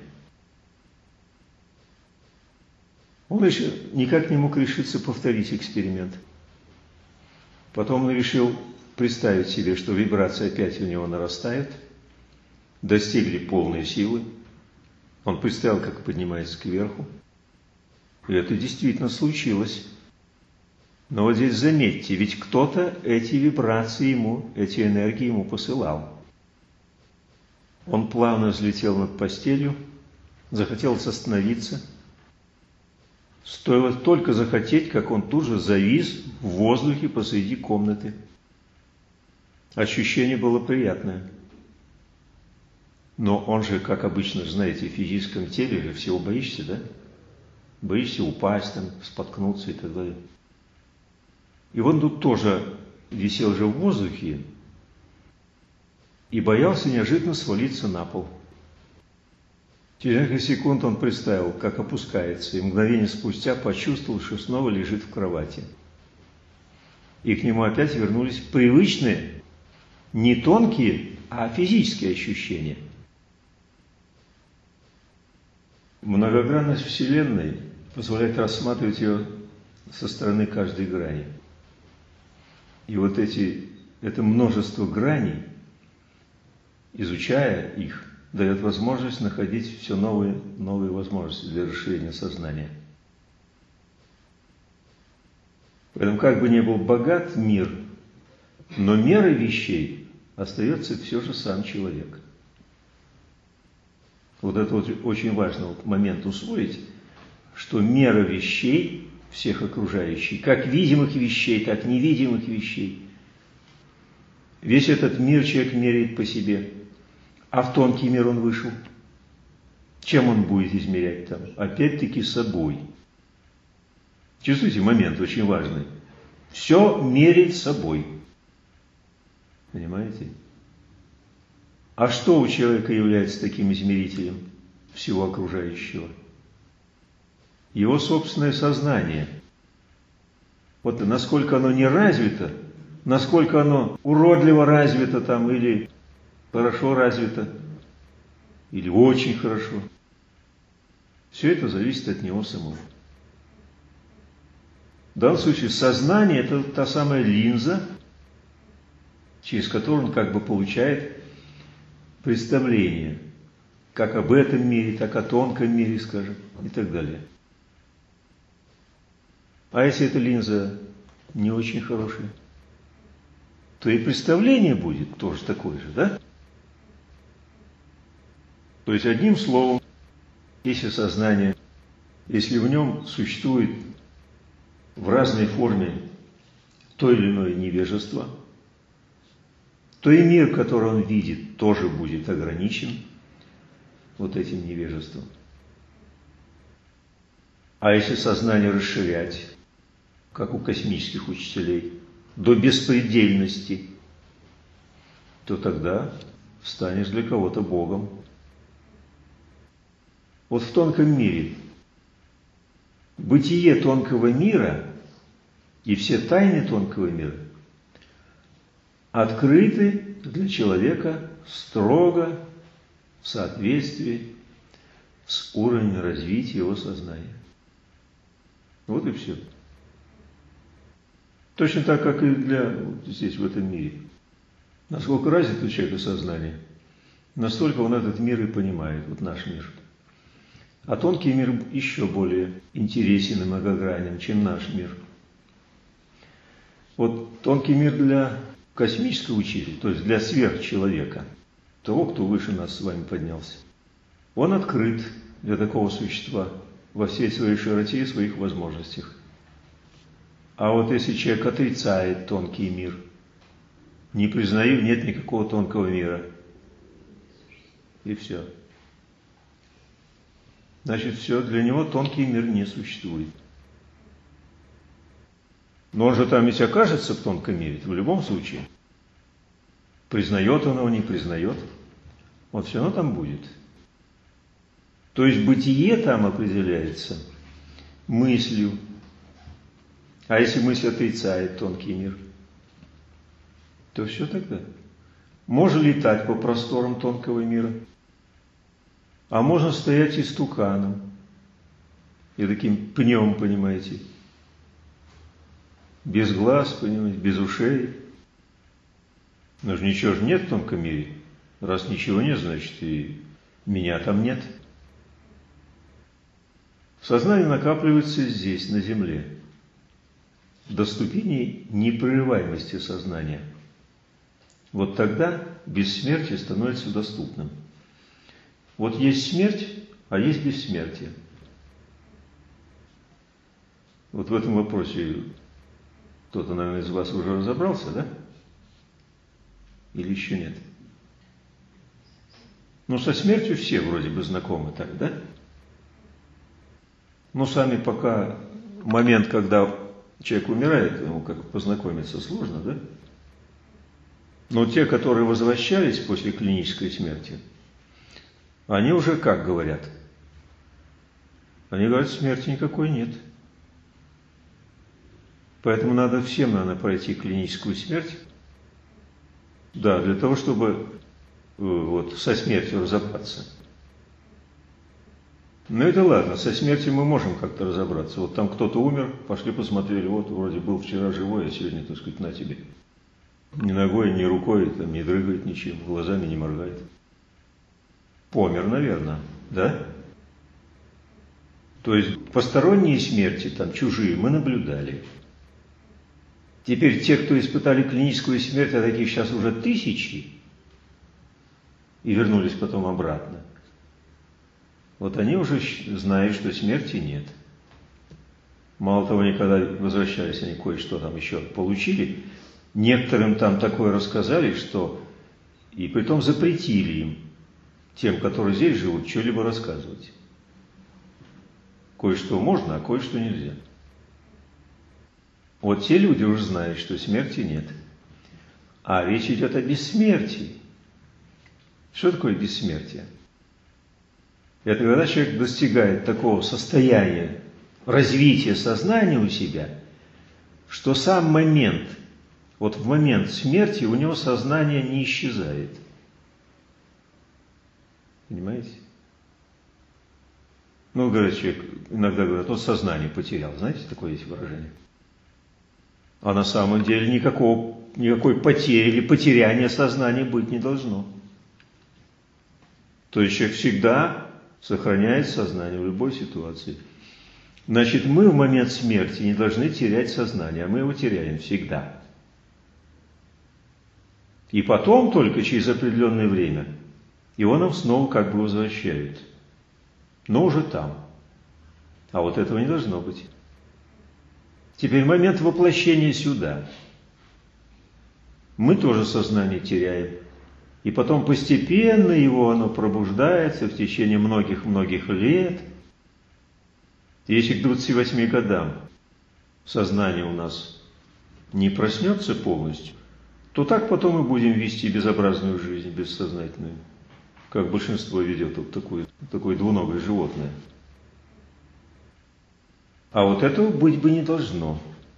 Он еще никак не мог решиться повторить эксперимент. Потом он решил представить себе, что вибрации опять у него нарастают, достигли полной силы. Он представил, как поднимается кверху. И это действительно случилось. Но вот здесь заметьте, ведь кто-то эти вибрации ему, эти энергии ему посылал. Он плавно взлетел над постелью, захотелось остановиться. Стоило только захотеть, как он тут же завис в воздухе посреди комнаты. Ощущение было приятное. Но он же, как обычно, знаете, в физическом теле же всего боишься, да? Боишься упасть, там, споткнуться и так далее. И он тут тоже висел же в воздухе и боялся неожиданно свалиться на пол. Через несколько секунд он представил, как опускается, и мгновение спустя почувствовал, что снова лежит в кровати. И к нему опять вернулись привычные, не тонкие, а физические ощущения. Многогранность Вселенной позволяет рассматривать ее со стороны каждой грани. И вот эти, это множество граней, изучая их, дает возможность находить все новые, новые возможности для расширения сознания. Поэтому как бы ни был богат мир, но мерой вещей остается все же сам человек. Вот это вот очень важный вот момент усвоить, что мера вещей всех окружающих, как видимых вещей, так и невидимых вещей, весь этот мир человек меряет по себе. А в тонкий мир он вышел. Чем он будет измерять там? Опять-таки собой. Чувствуете, момент очень важный. Все мерить собой. Понимаете? А что у человека является таким измерителем всего окружающего? Его собственное сознание. Вот насколько оно не развито, насколько оно уродливо развито там, или хорошо развито, или очень хорошо. Все это зависит от него самого. В данном случае сознание – это та самая линза, через которую он как бы получает представление, как об этом мире, так о тонком мире, скажем, и так далее. А если эта линза не очень хорошая, то и представление будет тоже такое же, да? То есть, одним словом, если сознание, если в нем существует в разной форме то или иное невежество, то и мир, который он видит, тоже будет ограничен вот этим невежеством. А если сознание расширять, как у космических учителей, до беспредельности, то тогда станешь для кого-то Богом. Вот в тонком мире бытие тонкого мира и все тайны тонкого мира открыты для человека строго в соответствии с уровнем развития его сознания. Вот и все. Точно так, как и для вот здесь, в этом мире. Насколько развито у человека сознание, настолько он этот мир и понимает, вот наш мир. А тонкий мир еще более интересен и многогранен, чем наш мир. Вот тонкий мир для космического учителя, то есть для сверхчеловека, того, кто выше нас с вами поднялся, он открыт для такого существа во всей своей широте и своих возможностях. А вот если человек отрицает тонкий мир, не признает, нет никакого тонкого мира, и все. Значит, все, для него тонкий мир не существует. Но он же там ведь окажется в тонком мире, в любом случае. Признает он его, не признает, он все равно там будет. То есть бытие там определяется мыслью. А если мысль отрицает тонкий мир, то все тогда. Можно летать по просторам тонкого мира, а можно стоять истуканом и таким пнем, понимаете, без глаз, понимаете, без ушей. Но же ничего же нет в тонком мире. Раз ничего нет, значит и меня там нет. Сознание накапливается здесь, на земле, до ступени непрерываемости сознания. Вот тогда бессмертие становится доступным. Вот есть смерть, а есть бессмертие. Вот в этом вопросе кто-то, наверное, из вас уже разобрался, да? Или еще нет? Ну, со смертью все вроде бы знакомы так, да? Но сами пока момент, когда человек умирает, ему как познакомиться сложно, да? Но те, которые возвращались после клинической смерти, они уже как говорят? Они говорят, смерти никакой нет. Поэтому надо всем, наверное, пройти клиническую смерть. Да, для того, чтобы вот, со смертью разобраться. Ну это ладно, со смертью мы можем как-то разобраться. Вот там кто-то умер, пошли посмотрели, вот вроде был вчера живой, а сегодня, так сказать, на тебе. Ни ногой, ни рукой, там, не дрыгает ничем, глазами не моргает. Помер, наверное, да? То есть посторонние смерти, там, чужие, мы наблюдали. Теперь те, кто испытали клиническую смерть, а таких сейчас уже тысячи, и вернулись потом обратно, вот они уже знают, что смерти нет. Мало того, они когда возвращались, они кое-что там еще получили, некоторым там такое рассказали, что и притом запретили им, тем, которые здесь живут, что-либо рассказывать. Кое-что можно, а кое-что нельзя. Вот те люди уже знают, что смерти нет. А речь идет о бессмертии. Что такое бессмертие? Это когда человек достигает такого состояния развития сознания у себя, что сам момент, вот в момент смерти у него сознание не исчезает. Понимаете? Ну, говорят, человек, иногда говорят, он сознание потерял. Знаете, такое есть выражение? А на самом деле никакого, никакой потери или потеряния сознания быть не должно. То есть человек всегда сохраняет сознание в любой ситуации. Значит, мы в момент смерти не должны терять сознание, а мы его теряем всегда. И потом только через определенное время его нам снова как бы возвращают. Но уже там. А вот этого не должно быть. Теперь момент воплощения сюда. Мы тоже сознание теряем. И потом постепенно его оно пробуждается в течение многих-многих лет. Если к двадцати восьми годам сознание у нас не проснется полностью, то так потом мы будем вести безобразную жизнь, бессознательную, как большинство ведет вот такое, такое двуногое животное. А вот этого быть бы не должно.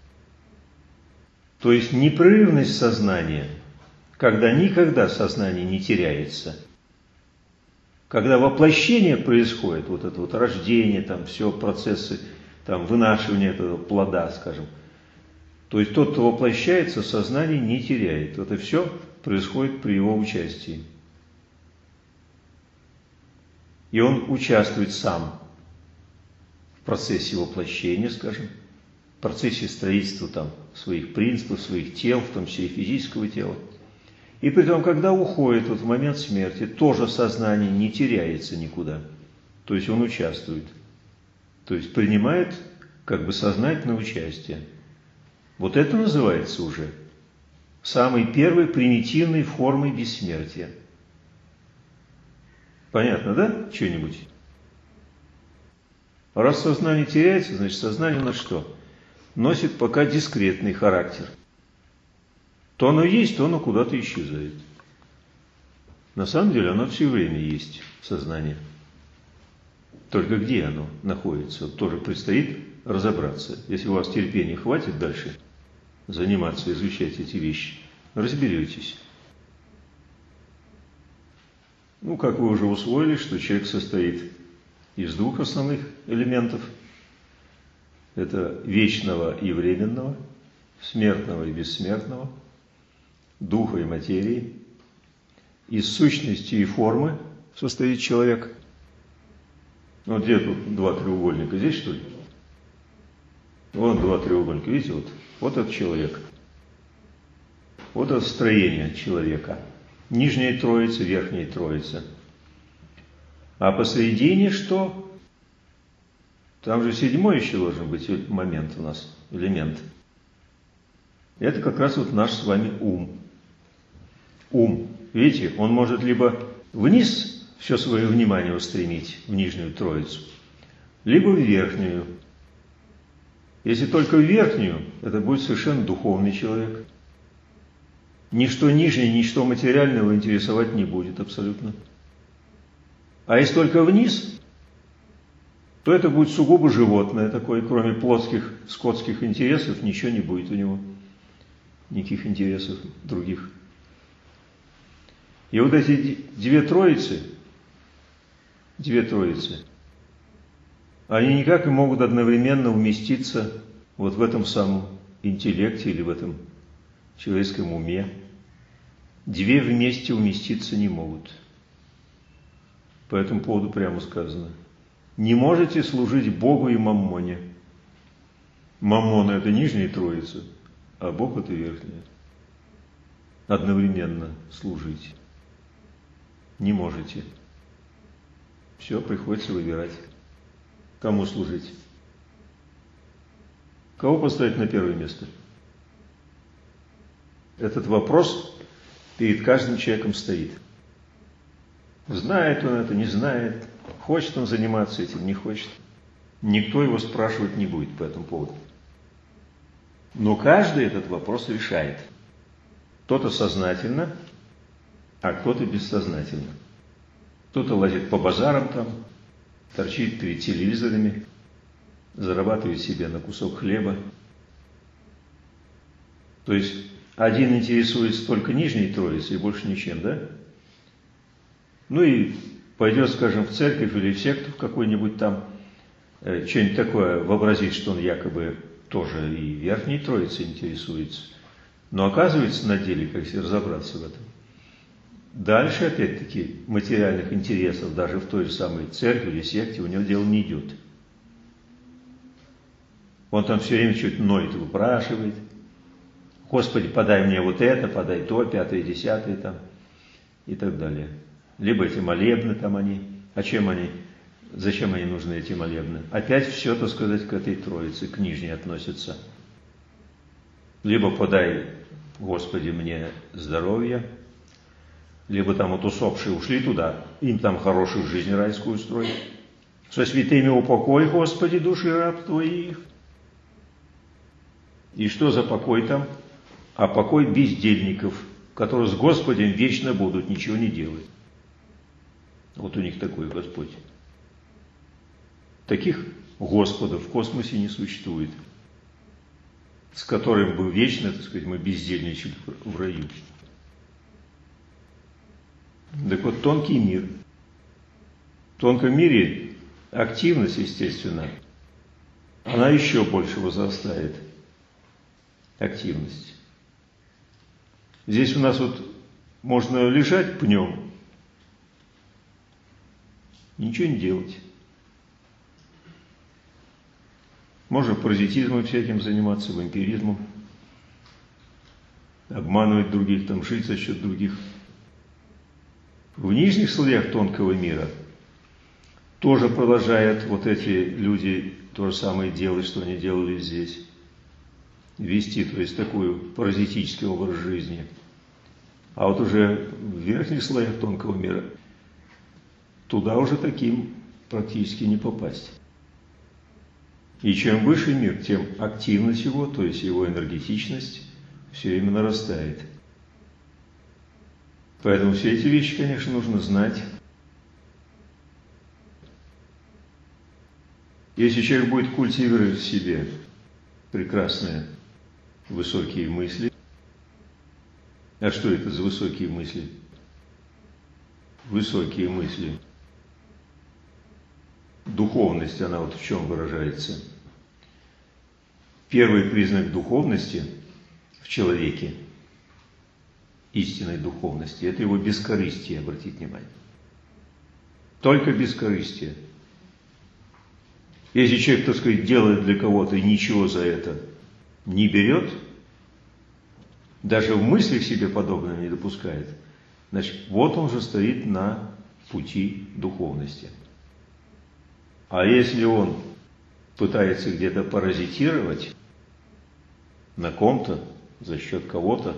То есть непрерывность сознания, когда никогда сознание не теряется, когда воплощение происходит, вот это вот рождение, там все процессы, там вынашивания этого плода, скажем, то есть тот, кто воплощается, сознание не теряет. Это все происходит при его участии. И он участвует сам в процессе воплощения, скажем, в процессе строительства там своих принципов, своих тел, в том числе и физического тела. И при том, когда уходит вот в момент смерти, тоже сознание не теряется никуда. То есть он участвует. То есть принимает как бы сознательное участие. Вот это называется уже самой первой примитивной формой бессмертия. Понятно, да? Что-нибудь? Раз сознание теряется, значит сознание у нас что? Носит пока дискретный характер. То оно есть, то оно куда-то исчезает. На самом деле оно все время есть, сознание. Только где оно находится, вот тоже предстоит разобраться. Если у вас терпения хватит дальше заниматься, изучать эти вещи, разберетесь. Ну, как вы уже усвоили, что человек состоит из двух основных элементов. Это вечного и временного, смертного и бессмертного, духа и материи. Из сущности и формы состоит человек. Вот где тут два треугольника? Здесь, что ли? Вон два треугольника, видите, вот, вот этот человек. Вот это строение человека. Нижняя троица, верхняя троица. А посередине что? Там же седьмой еще должен быть момент у нас, элемент. Это как раз вот наш с вами ум. Ум, видите, он может либо вниз все свое внимание устремить, в нижнюю троицу, либо в верхнюю. Если только в верхнюю, это будет совершенно духовный человек. Ничто нижнее, ничто материального интересовать не будет абсолютно. А если только вниз, то это будет сугубо животное такое, кроме плотских, скотских интересов, ничего не будет у него. Никаких интересов других. И вот эти две троицы, две троицы, они никак не могут одновременно уместиться вот в этом самом интеллекте или в этом человеческом уме. Две вместе уместиться не могут. По этому поводу прямо сказано. Не можете служить Богу и Маммоне. Маммона – это нижняя троица, а Бог – это верхняя. Одновременно служить не можете. Все, приходится выбирать. Кому служить? Кого поставить на первое место? Этот вопрос перед каждым человеком стоит. Знает он это, не знает, хочет он заниматься этим, не хочет. Никто его спрашивать не будет по этому поводу. Но каждый этот вопрос решает. Кто-то сознательно, а кто-то бессознательно. Кто-то лазит по базарам там, торчит перед телевизорами, зарабатывает себе на кусок хлеба. То есть один интересуется только Нижней Троицей и больше ничем, да? Ну и пойдет, скажем, в церковь или в секту в какой-нибудь там, э, что-нибудь такое вообразит, что он якобы тоже и Верхней Троицей интересуется. Но оказывается на деле, как если разобраться в этом, дальше, опять-таки, материальных интересов даже в той же самой церкви или секте у него дело не идет. Он там все время что-то ноет, выпрашивает. Господи, подай мне вот это, подай то, пятое, десятое там и так далее. Либо эти молебны там они. А чем они? Зачем они нужны, эти молебны? Опять все, так сказать, к этой Троице, к Нижней относится. Либо подай, Господи, мне здоровья, либо там вот усопшие ушли туда, им там хорошую жизнь райскую устроить. Со святыми упокой, Господи, души раб Твоих. И что за покой там? А покой бездельников, которые с Господем вечно будут ничего не делать. Вот у них такой Господь. Таких Господов в космосе не существует, с которым бы вечно, так сказать, мы бездельничали в раю. Так вот, тонкий мир. В тонком мире активность, естественно, она еще больше возрастает. Активность. Здесь у нас вот можно лежать пнем, ничего не делать. Можно паразитизмом всяким заниматься, вампиризмом, обманывать других, там, жить за счет других. В нижних слоях тонкого мира тоже продолжают вот эти люди то же самое делать, что они делали здесь. Вести, то есть такой паразитический образ жизни. А вот уже в верхних слоях тонкого мира туда уже таким практически не попасть. И чем выше мир, тем активность его, то есть его энергетичность, все время нарастает. Поэтому все эти вещи, конечно, нужно знать. Если человек будет культивировать в себе прекрасные высокие мысли. А что это за высокие мысли? Высокие мысли. Духовность, она вот в чем выражается? Первый признак духовности в человеке, истинной духовности, это его бескорыстие, обратите внимание. Только бескорыстие. Если человек, так сказать, делает для кого-то и ничего за это не берет, даже в мыслях себе подобное не допускает, значит, вот он же стоит на пути духовности. А если он пытается где-то паразитировать на ком-то, за счет кого-то,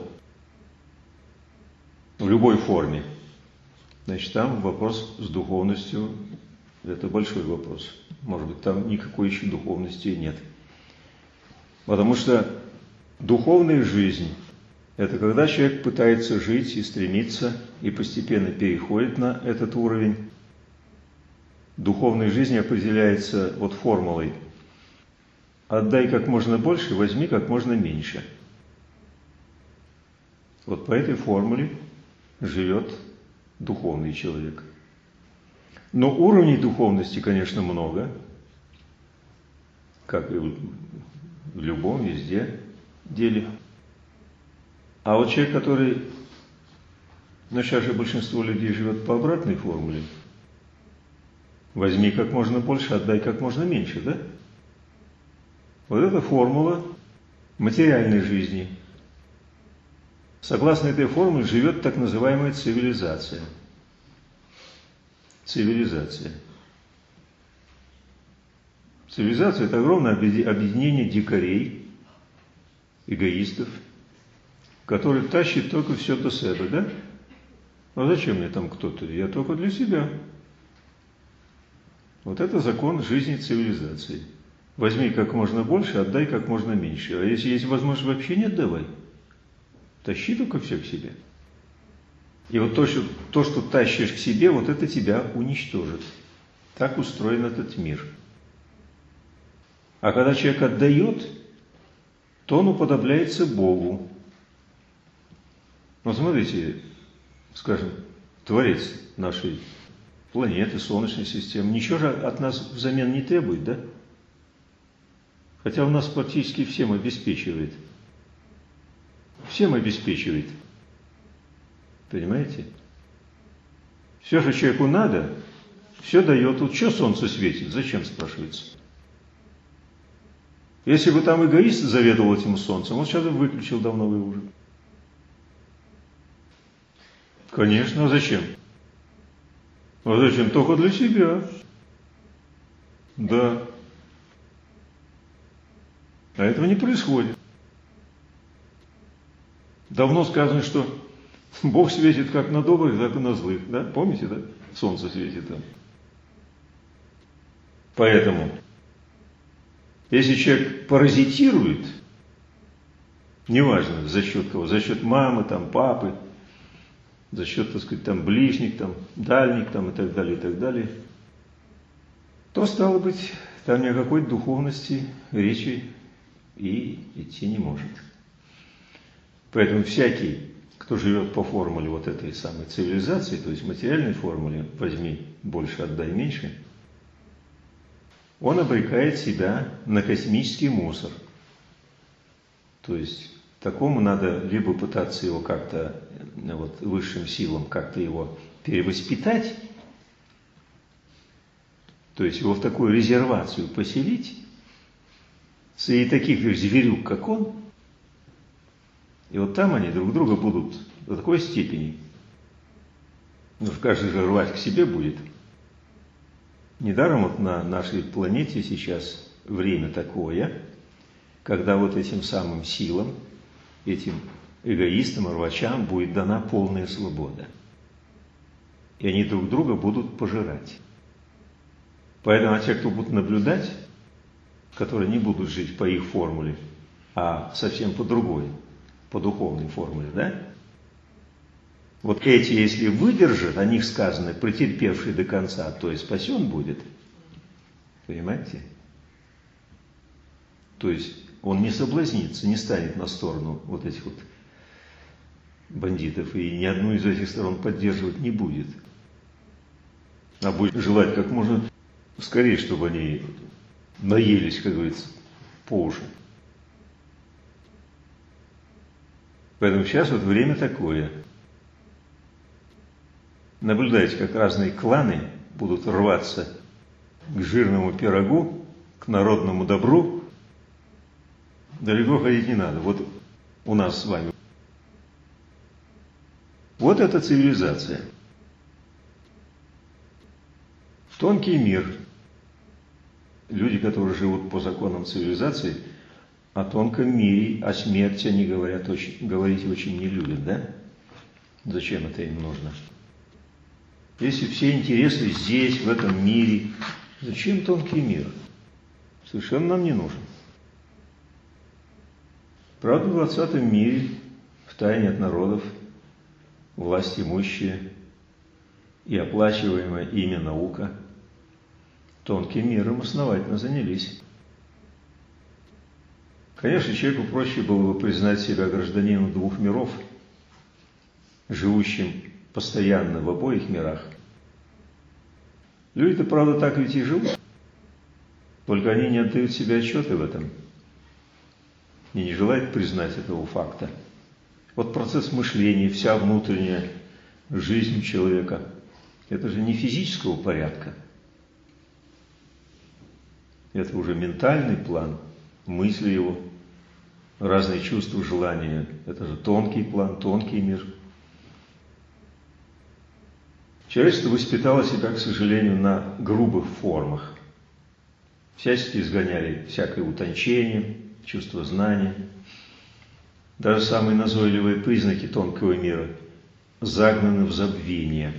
в любой форме, значит, там вопрос с духовностью, это большой вопрос. Может быть, там никакой еще духовности нет. Потому что духовная жизнь – это когда человек пытается жить и стремиться, и постепенно переходит на этот уровень. Духовная жизнь определяется вот формулой «отдай как можно больше, возьми как можно меньше». Вот по этой формуле живет духовный человек. Но уровней духовности, конечно, много, как и в любом, везде деле. А вот человек, который, ну сейчас же большинство людей живет по обратной формуле, возьми как можно больше, отдай как можно меньше, да? Вот эта формула материальной жизни. Согласно этой формуле живет так называемая цивилизация. Цивилизация. Цивилизация – это огромное объединение дикарей, эгоистов, которые тащат только все до себя, да? А зачем мне там кто-то? Я только для себя. Вот это закон жизни цивилизации. Возьми как можно больше, отдай как можно меньше. А если есть возможность вообще не отдавай. Тащи только все к себе. И вот то что, то, что тащишь к себе, вот это тебя уничтожит. Так устроен этот мир. А когда человек отдает, то он уподобляется Богу. Вот смотрите, скажем, Творец нашей планеты, Солнечной системы, ничего же от нас взамен не требует, да? Хотя у нас практически всем обеспечивает. Всем обеспечивает. Понимаете? Все, что человеку надо, все дает. Тут что солнце светит? Зачем, спрашивается? Если бы там эгоист заведовал этим солнцем, он сейчас бы выключил давно его уже. Конечно, а зачем? А зачем? Только для себя. Да. А этого не происходит. Давно сказано, что Бог светит как на добрых, так и на злых. Да? Помните, да? Солнце светит там. Поэтому, если человек паразитирует, неважно за счет кого, за счет мамы, там, папы, за счет, так сказать, там, ближних, там, дальних, там, и так далее, и так далее, то, стало быть, там ни о какой духовности речи и идти не может. Поэтому всякий, кто живет по формуле вот этой самой цивилизации, то есть материальной формуле «возьми больше, отдай меньше», он обрекает себя на космический мусор. То есть такому надо либо пытаться его как-то, вот, высшим силам как-то его перевоспитать, то есть его в такую резервацию поселить, среди таких же зверюк, как он, и вот там они друг друга будут до такой степени, ну, каждый же рвать к себе будет. Недаром вот на нашей планете сейчас время такое, когда вот этим самым силам, этим эгоистам, рвачам будет дана полная свобода. И они друг друга будут пожирать. Поэтому а те, кто будут наблюдать, которые не будут жить по их формуле, а совсем по другой, по духовной формуле, да? Вот эти, если выдержат, о них сказано, претерпевший до конца, то и спасен будет. Понимаете? То есть он не соблазнится, не станет на сторону вот этих вот бандитов, и ни одну из этих сторон поддерживать не будет. А будет желать как можно скорее, чтобы они наелись, как говорится, по уши. Поэтому сейчас вот время такое. Наблюдайте, как разные кланы будут рваться к жирному пирогу, к народному добру. Далеко ходить не надо. Вот у нас с вами. Вот это цивилизация. Тонкий мир. Люди, которые живут по законам цивилизации, о тонком мире, о смерти они говорят очень, говорить очень не любят, да? Зачем это им нужно? Если все интересы здесь, в этом мире, зачем тонкий мир? Совершенно нам не нужен. Правда, в двадцатом мире, в тайне от народов, власть имущая и оплачиваемая ими наука тонким миром основательно занялись. Конечно, человеку проще было бы признать себя гражданином двух миров, живущим постоянно в обоих мирах. Люди-то, правда, так ведь и живут, только они не отдают себе отчеты в этом и не желают признать этого факта. Вот процесс мышления, вся внутренняя жизнь человека, это же не физического порядка. Это уже ментальный план, мысли его, разные чувства, желания. Это же тонкий план, тонкий мир. Человечество воспитало себя, к сожалению, на грубых формах. Всячески изгоняли всякое утончение, чувство знания. Даже самые назойливые признаки тонкого мира загнаны в забвение.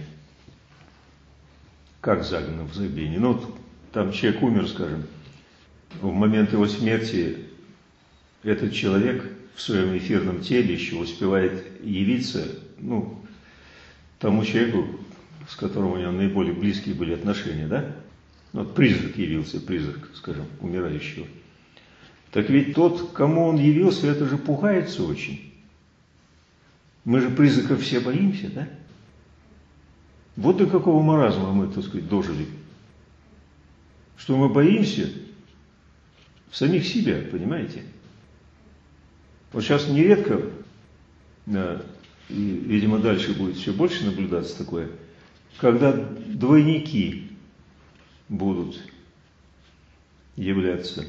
Как загнаны в забвение? Ну, вот там человек умер, скажем, в момент его смерти этот человек в своем эфирном теле еще успевает явиться, ну, тому человеку, с которым у него наиболее близкие были отношения, да? Вот призрак явился, призрак, скажем, умирающего. Так ведь тот, кому он явился, это же пугается очень. Мы же призраков все боимся, да? Вот до какого маразма мы, так сказать, дожили. Что мы боимся в самих себя, понимаете? Вот сейчас нередко, да, и, видимо, дальше будет все больше наблюдаться такое, когда двойники будут являться.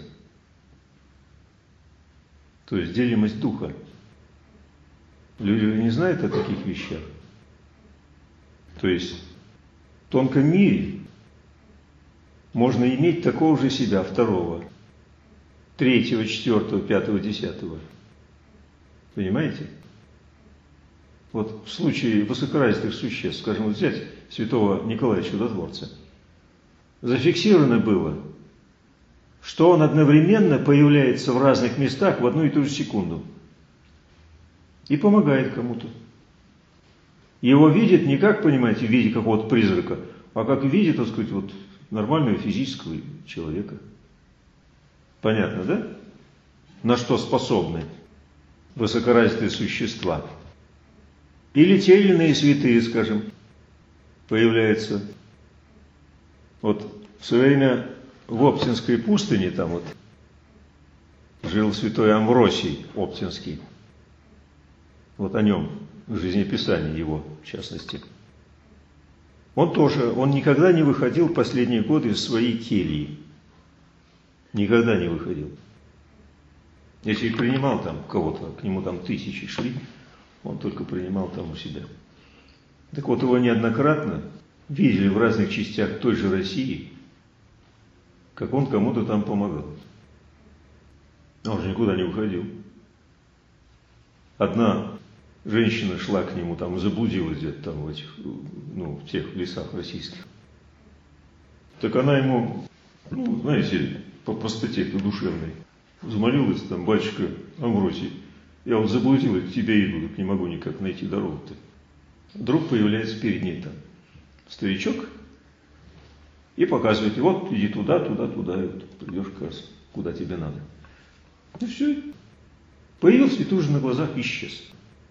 То есть делимость духа. Люди не знают о таких вещах. То есть в тонком мире можно иметь такого же себя, второго, третьего, четвертого, пятого, десятого. Понимаете? Вот в случае высокоразвитых существ, скажем, вот взять святого Николая Чудотворца, зафиксировано было, что он одновременно появляется в разных местах в одну и ту же секунду и помогает кому-то. Его видят не как, понимаете, в виде какого-то призрака, а как в виде, так сказать, вот нормального физического человека. Понятно, да? На что способны высокоразвитые существа. Или те или иные святые, скажем, появляются. Вот в свое время в Оптинской пустыне там вот жил святой Амвросий Оптинский. Вот о нем, в жизнеписании его, в частности. Он тоже, он никогда не выходил последние годы из своей кельи. Никогда не выходил. Если и принимал там кого-то, к нему там тысячи шли, он только принимал там у себя. Так вот, его неоднократно видели в разных частях той же России, как он кому-то там помогал. Он же никуда не уходил. Одна женщина шла к нему, там, заблудилась где-то там в этих, ну, в тех лесах российских. Так она ему, ну, знаете, по простоте-то душевной, замолилась там: батюшка Амвросий, я вот заблудилась, к тебе иду, так не могу никак найти дорогу-то. Вдруг появляется перед ней там старичок и показывает: и вот иди туда, туда, туда, и вот придешь как раз, куда тебе надо. И все. Появился и тут же на глазах исчез.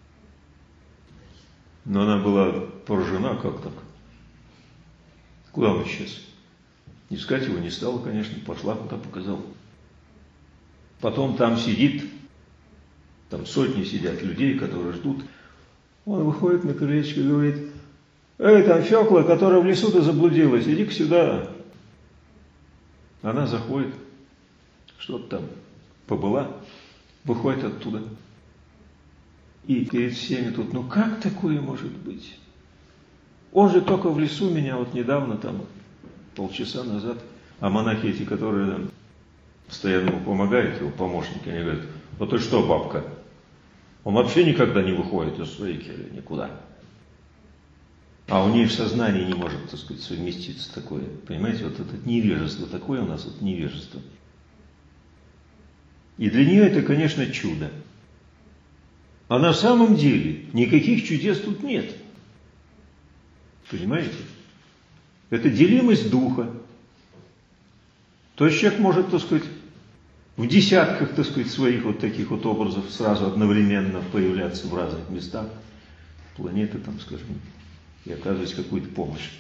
Но она была поражена, как так? Куда он исчез? Искать его не стала, конечно, пошла, куда показал. Потом там сидит, там сотни сидят людей, которые ждут. Он выходит на крылечко и говорит: эй, там Фёкла, которая в лесу-то заблудилась, иди-ка сюда. Она заходит, что-то там побыла, выходит оттуда. И перед всеми тут: ну как такое может быть? Он же только в лесу меня вот недавно, там, полчаса назад, а монахи эти, которые там постоянно ему помогают, его помощники, они говорят: ну ты что, бабка, он вообще никогда не выходит из своей кельи, никуда. А у нее в сознании не может, так сказать, совместиться такое. Понимаете, вот это невежество, такое у нас вот невежество. И для нее это, конечно, чудо. А на самом деле никаких чудес тут нет. Понимаете? Это делимость духа. То есть человек может, так сказать, в десятках, так сказать, своих вот таких вот образов сразу одновременно появляться в разных местах, планеты там, скажем, и оказывать какую-то помощь.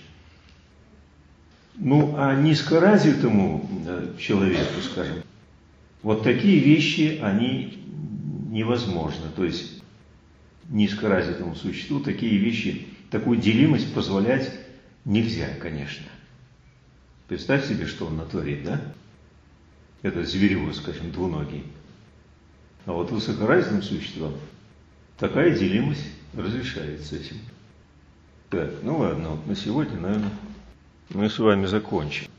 Ну, а низкоразвитому человеку, скажем, вот такие вещи, они невозможны. То есть низкоразвитому существу такие вещи, такую делимость позволять нельзя, конечно. Представь себе, что он натворит, да? Это зверюга, скажем, двуногий. А вот высокоразвитым существам такая делимость разрешается этим. Так, ну ладно, вот на сегодня, наверное, мы с вами закончим.